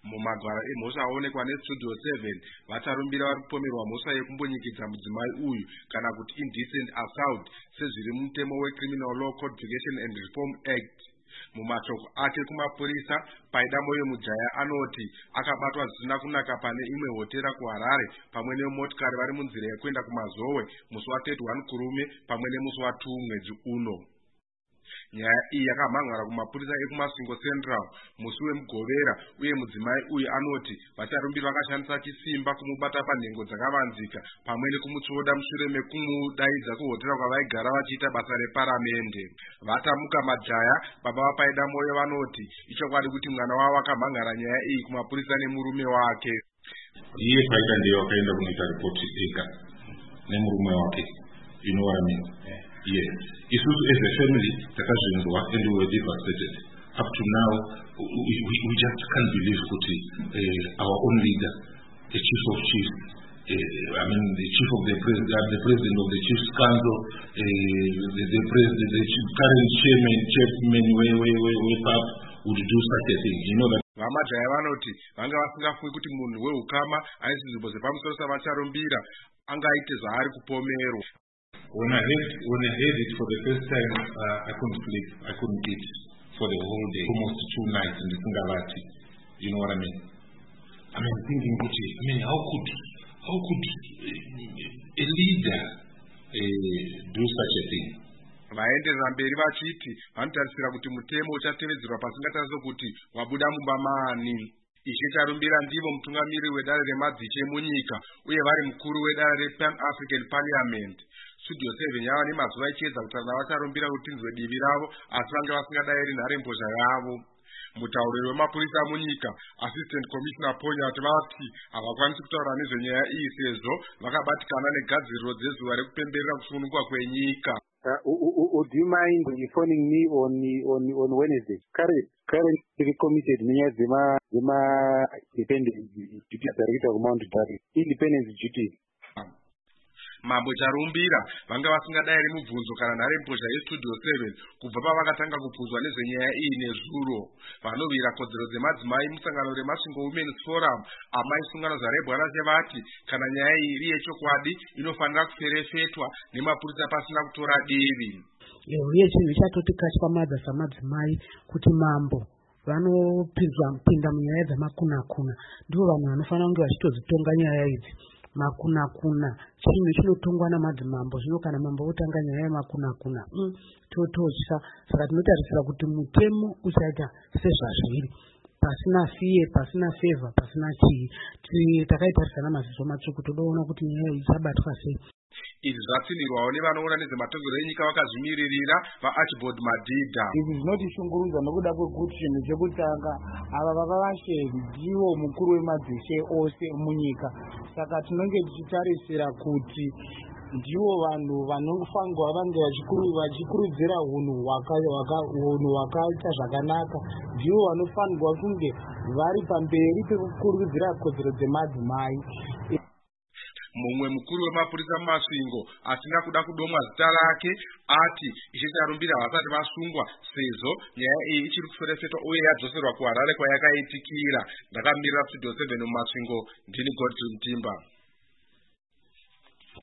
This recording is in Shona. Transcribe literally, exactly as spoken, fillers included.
Mumagwara emhosva aonekwa nestudio seven vacharumbira vari kupomerwa mhosva yekumbonyikidza mudzimai uyu kana kuti indecent assault sezviri mutemo weCriminal Law Codification and Reform Act. Mumashoko ake kumapurisa, Paida Moyo Mujaya anoti akabatwa zvisina kunaka pane imwe hotera kuHarare pamwe nemotikari vari munzira yekuenda kumazowe musi wa thirty-one Kurume pamwe nemusi wa two mwedzi uno. Nyaya iyi yakamhan'ara kumapurisa ekuMasvingo Central musi wemugovera uye mudzimai uyu anoti vacharumbiri vakashandisa chisimba kumubata panhengo dzakavanzika pamwe nekumutsvoda mushure mekumudaidza kuhotera kwavaigara vachiita basa reparamende. Vatamuka Majaya, baba vaPaida Moyo, vanoti ichokwadi kuti mwana wavo akamhan'ara nyaya iyi kumapurisa nemurume wake. Iye Paida ndiye wakaenda kunoita ripoti ega nemurume wake. You know what I mean? Yeah. Yes. Isusu as a family, takazvinzwa and we were devastated. Up to now, we, we, we just can't believe that uh, our own leader, the chief of chiefs, uh, I mean the chief of the president, uh, the president of the chiefs council, uh, the, the president, the current chairman, chairman, way, way, way, way up, would do such a thing. You know that. Vamajaya vanoti vanga vasingafungi kuti munhu weukama ane zvinzvimbo zvepamusoro savacharumbira angaite zvaari kupomerwa. When I heard when I heard it for the first time, uh, I couldn't sleep. I couldn't eat for the whole day, almost two nights in the Singavati. You know what I mean? I mean, thinking, I mean, how could how could a leader uh, do such a thing? Vaenderera mberi vachiti vanotarisira kuti mutemo uchatevedzerwa pasingatariswe kuti wabuda mumba maani. Ishe Charumbira ndivo mutungamiri wedare remadziche munyika uye vari mukuru wedare rePan African Parliament. Studio seven yava nemazuva ichiedza kutaura vacharumbira rutinzwe divi ravo asi vange vasingadairi nharembozha yavo. Mutauriri wemapurisa munyika, Assistant Commissioner Ponyati, vati havakwanisi kutaura nezvenyaya iyi sezvo vakabatikana negadziriro dzezuva rekupemberera kusununguka kwenyika. Uh, would you mind phoning me on on on Wednesday? Current currently committed near Zima Zima Independence Duty Director of Mount Dari Independence Duty. Mambo Charumbira vanga vasingadairi mubvunzo kana nharembozha yestudio seven kubva pavakatanga kubvunzwa nezvenyaya iyi nezuro. Vanovira kodzero dzemadzimai musangano reMasvingo Women's Forum amai sungano zvarebwana chevati kana nyaya iyi iri yechokwadi inofanira kuferefetwa nemapurisa pasina kutora divi. Uye chinhu chatotikashwa madza samadzimai kuti mambo vanopinzwa pinda munyaya dzamakunakuna ndivo vanhu vanofanira kunge vachitodzitonga nyaya idzi. Makunakuna chinhu chinotongwa namadzimambo, zvino kana mambo otanga nyaya yemakunakuna mm, totosha. Saka tinotarisira kuti mutemo uchaita sezvazviri pasina fiye, pasina favor, pasina chii. Takaitarisana maziso matsvuku todoona kuti nyaya iyi ichabatwa sei. Izvi zvatsinirwawo nevanoona nezvematongerero enyika vakazvimiririra vaArchibald Madhidha. Izvi zvinotishungurudza nokuda kwekuti chinhu chekutanga ava vava vasheri ndivo mukuru wemadzishe ose munyika. Saka tinenge tichitarisira kuti ndivo vanhu vanofanirwa vange vachikurudzira hunhu hwakaita zvakanaka. Ndivo vanofanirwa kunge vari pamberi pekukurudzira kodzero dzemadzimai. Mumwe mukuru wemapurisa muMasvingo asina kuda kudomwa zita rake ati Ishe Charumbira vasati vasungwa sezvo nyaya iyi ichiri kuferefetwa uye yadzoserwa kuHarare kwayakaitikira. Ndakamirira Studio seven muMasvingo, ndini Godfrey Mtimba.